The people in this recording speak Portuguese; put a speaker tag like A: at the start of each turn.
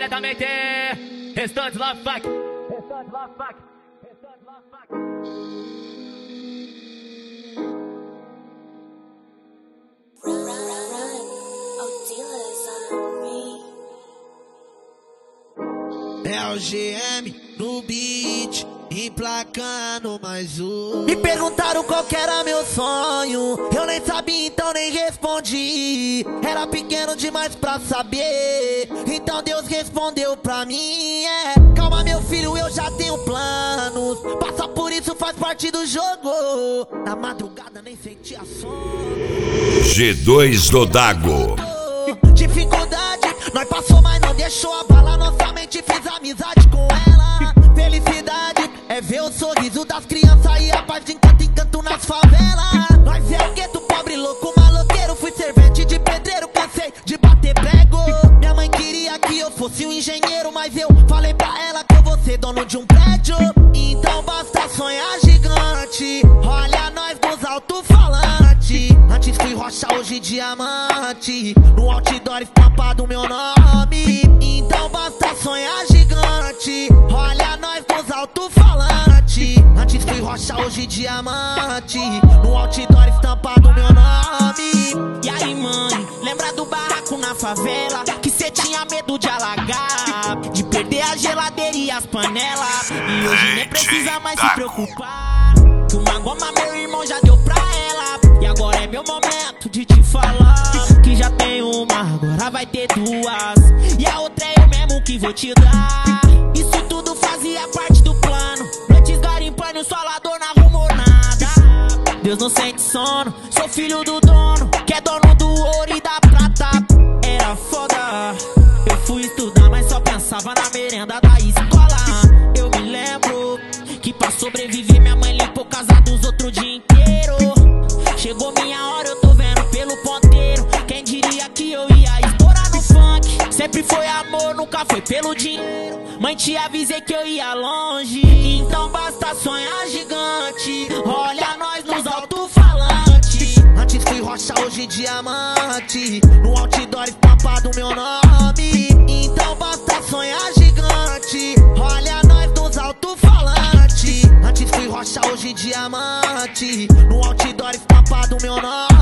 A: diretamente. Restante Love Fuck. Restante Love Fuck. Restante Love Fuck.
B: É o GM no beat, emplacando mais um.
C: Me perguntaram qual que era meu sonho, eu nem sabia, então nem respondi. Era pequeno demais pra saber, então Deus respondeu pra mim. Calma meu filho, eu já tenho planos, passa por isso, faz parte do jogo. Na madrugada nem sentia sono.
D: G2 do Dago.
C: Dificuldade, nós passou, mas não deixou abalar nossa mente, fiz amizade com ela. Felicidade é ver o sorriso das crianças e a paz de encanto em canto nas favelas. Nós é o gueto, pobre, louco, maloqueiro. Fui servente de pedreiro, cansei de bater prego. Minha mãe queria que eu fosse um engenheiro, mas eu falei pra ela que eu vou ser dono de um prédio. Então basta sonhar gigante, olha nós nos alto-falantes. Antes fui rocha, hoje diamante, no outdoor estampado meu nome. Então basta sonhar gigante, olha nós nos alto-falantes. Antes fui rocha, hoje diamante, no outdoor estampado meu nome. E aí mãe, lembra do barraco na favela, que cê tinha medo de alagar, de perder a geladeira e as panelas. E hoje nem precisa mais se preocupar, que uma goma meu irmão já deu pra ela. E agora é meu momento de te falar, que já tem uma, agora vai ter duas, e a outra é eu mesmo que vou te dar. Isso tudo fazia parte do plano, noites garimpando, o solador não arrumou nada. Deus não sente sono, sou filho do dono, que é dono do ouro e da prata. Era foda, eu fui estudar, mas só pensava na merenda da escola. Eu me lembro que pra sobreviver minha mãe limpou casa dos outros o dia inteiro. Chegou minha hora, eu tô vendo pelo ponteiro, quem diria que eu ia estourar no funk. Sempre foi amor, nunca foi pelo dinheiro, mãe te avisei que eu ia longe. Então basta sonhar gigante, olha nós nos alto-falantes. Antes fui rocha, hoje diamante, no outdoor estampado meu nome. Então basta sonhar gigante, olha nós nos alto-falantes. Antes fui rocha, hoje diamante, no outdoor estampado meu nome.